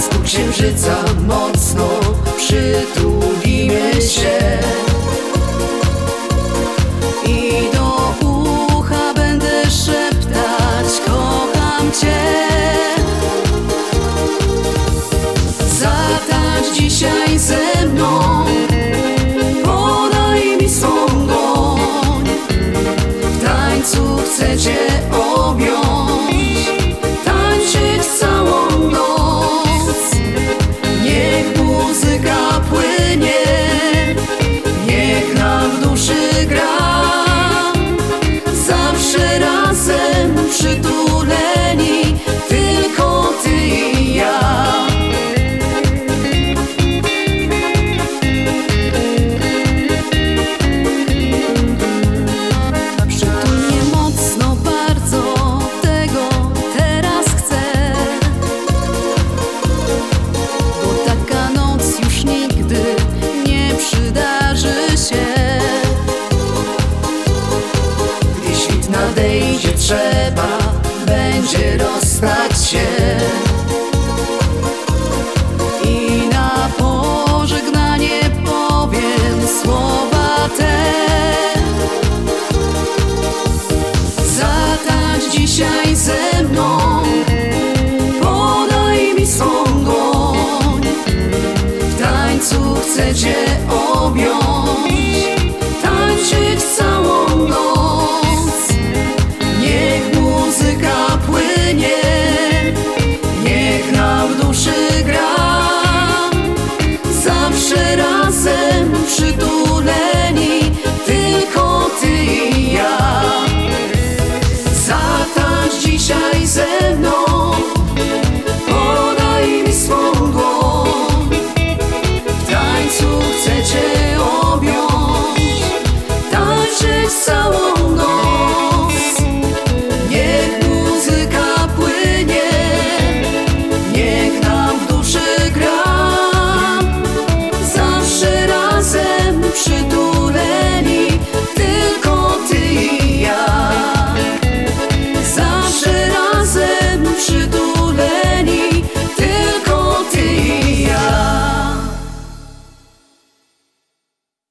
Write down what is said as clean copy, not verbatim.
blasku księżyca mocno przytulimy się i do ucha będę szeptać: kocham Cię. Zatańcz dzisiaj ze mną, podaj mi swą dłoń. W tańcu chcę Cię objąć, tańczyć całą noc. Niech muzyka płynie, niech nam w duszy gra. Zawsze razem przytuleni, tylko Ty i ja. Nadejdzie, trzeba będzie rozstać się i na pożegnanie powiem słowa te. Zatańcz dzisiaj ze mną, podaj mi swą dłoń. W tańcu chcę Cię